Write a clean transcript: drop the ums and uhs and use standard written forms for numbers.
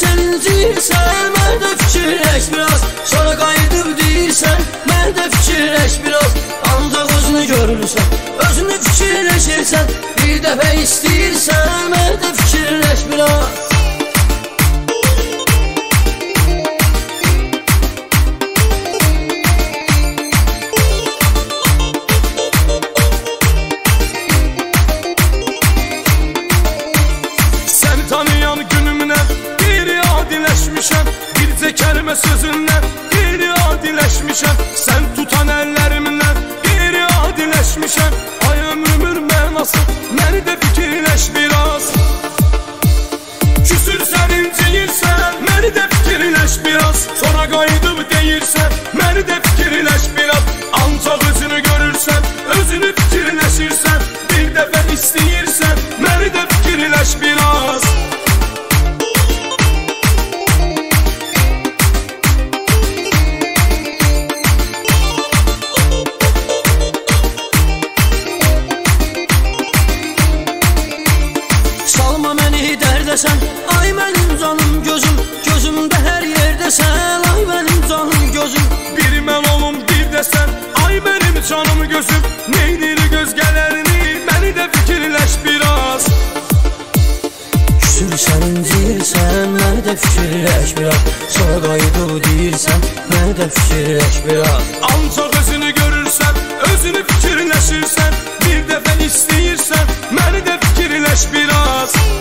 sən inciyirsən, mən də fikirləş biraz. Sonra qayıdıb deyirsən, mən də fikirləş biraz. Ancaq özünü görürsən, özünü fikirləşirsən. Bir dəfə istəyirsən, mən də fikirləş biraz. Tanıyan günümlə qeyri-adiləşmişəm. Bircə kəlmə sözündən qeyri-adiləşmişəm. Sən tutan əllərimlə qeyri-adiləşmişəm. Ay ömrümün mənası, məni də fikirləş biraz. Küsürsən, inciyirsən, məni də fikirləş biraz. Sonra qayıdıb deyirsən, məni də fikirləş biraz. Ancaq özünü görürsən, özünü fikirləşirsən. Bir dəfə istəyirsən, məni də fikirləş biraz. Salma məni dərdəsən, ay mənim canım gözüm. Gözümdə hər yerdəsən, ay mənim canım gözüm. Bir mən olum bir dəsən, ay mənim canım gözüm. Neynir gözgələrini, məni də fikirləş biraz. Küsürsən, inciyirsən, məni də fikirləş biraz. Sonra qayıdıb deyirsən, məni də fikirləş biraz. Ancaq özünü görürsən, özünü fikirləşirsən. Bir dəfə istəyirsən, məni də fikirləş biraz.